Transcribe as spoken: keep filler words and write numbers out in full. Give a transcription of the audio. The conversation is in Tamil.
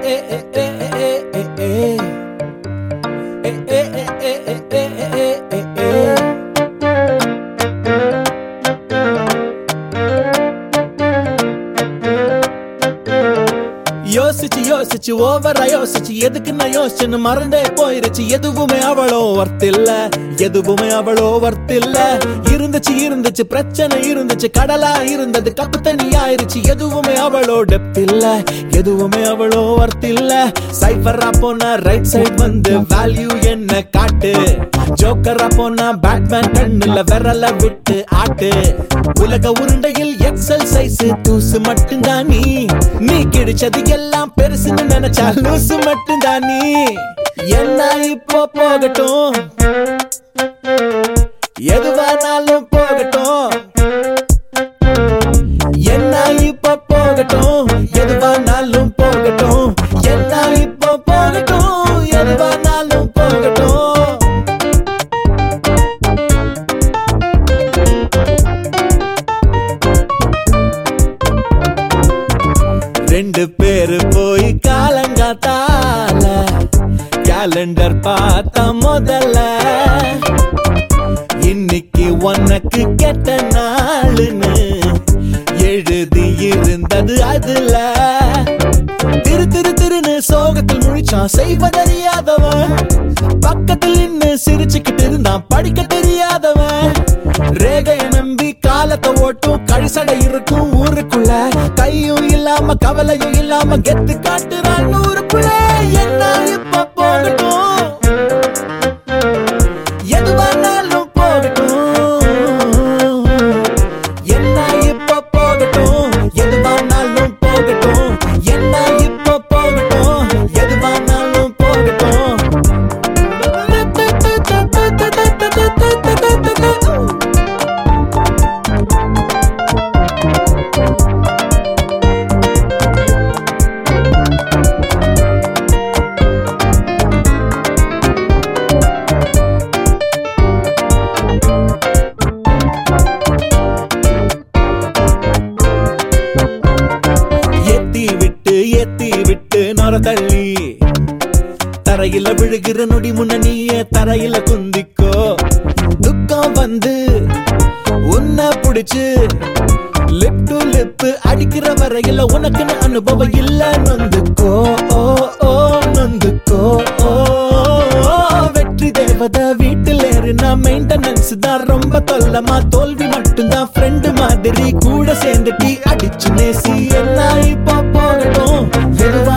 யோசிச்சு யோசிச்சு ஓவரா யோசிச்சு எதுக்கு நான் யோசிச்சுன்னு மறந்தே போயிருச்சு. எதுவுமே அவளோ வர்த்தில்ல, எதுவுமே அவளோ வர்த்தில்ல. இருந்துச்சு இருந்துச்சு பிரச்சனை இருந்துச்சு, கடலா இருந்தது கப்பு தண்ணி ஆயிருச்சு. எதுவுமே அவளோ டெப்த் இல்ல, எதுவுமே அவளோ வர்த்தில்ல. சைபரா போனா ரைட் சைட் வந்து வேல்யூ என்ன காட்டு. ஜோக்கரா போனா பேட்மேன் கண்ணுல விரல விட்டு ஆட்டு. உலக உருண்டையில் எக்ஸல் சைஸ் தூசு மட்டும்தான் நீ. நீ கிடைச்சது எல்லாம் பெருசுன்னு நினைச்சா லூசு மட்டும்தான் நீ. என்ன இப்போ போகட்டும், எதுவானாலும் போகட்டும். என்ன இப்போ போகட்டும், எதுவானாலும் போகட்டும். என்ன இப்போ போகட்டும், எதுவானாலும் போகட்டும். ரெண்டு பேரு போய் காலங்காத்தால கேலண்டர் பார்த்தா முதல்ல. இன்னைக்கு உனக்கு கெட்ட நாளுன்னு எழுதி இருந்தது அதுல. திரு திரு திருன்னு சோகத்தில் முழிச்சான் செய்வதறியாதவன். பக்கத்தில் நின்னு சிரிச்சுக்கிட்டு இருந்தான் படிக்க தெரியாதவன். ரேகைய நம்பி காலத்தை ஓட்டும் கழிசடை இருக்கும் ஊருக்குள்ள. கையும் இல்லாம கவலையும் இல்லாம கெத்து காட்டுறான் ஊருக்குள்ள. என்ன இப்ப போகட்டும், எதுவானாலும் போகட்டும். என்ன இப்ப போகட்டும், எதுவானாலும் போகட்டும். என்ன இப்ப போகட்டும், எதுவானாலும் போகட்டும். ஏத்தி விட்டு நொர தள்ளி தரையில விழுகிற நொடி முன்ன நீயே தரையில குந்திக்கோ. துக்கம் வந்து உன்னை புடிச்சு லிப் டு லிப் அடிக்கிற வரையில உனக்குன்னு அனுபவம் இல்ல. நொந்துக்கோ ஓ ஓ நொந்துக்கோ ஓ. வெற்றி தேவதை வீட்டில் ஏறுனா மெயின்டெனன்ஸ் தான் ரொம்ப தொல்லமா. தோல்வி மட்டும்தான் ஃப்ரெண்டு மாதிரி கூட சேர்ந்து டீ அடிச்சு நேசி. என்ன இப்ப போகட்டும், எதுவா